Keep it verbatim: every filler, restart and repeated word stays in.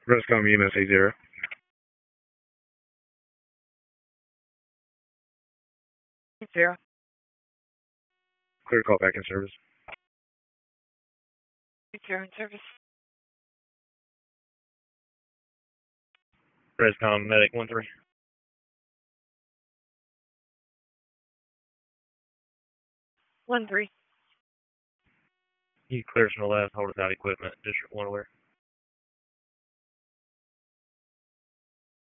Rescom E M S eight zero. Zero. Clear call back in service. Zero in service. Rescom medic one three. One three. You clear from the left, hold without equipment, District one aware.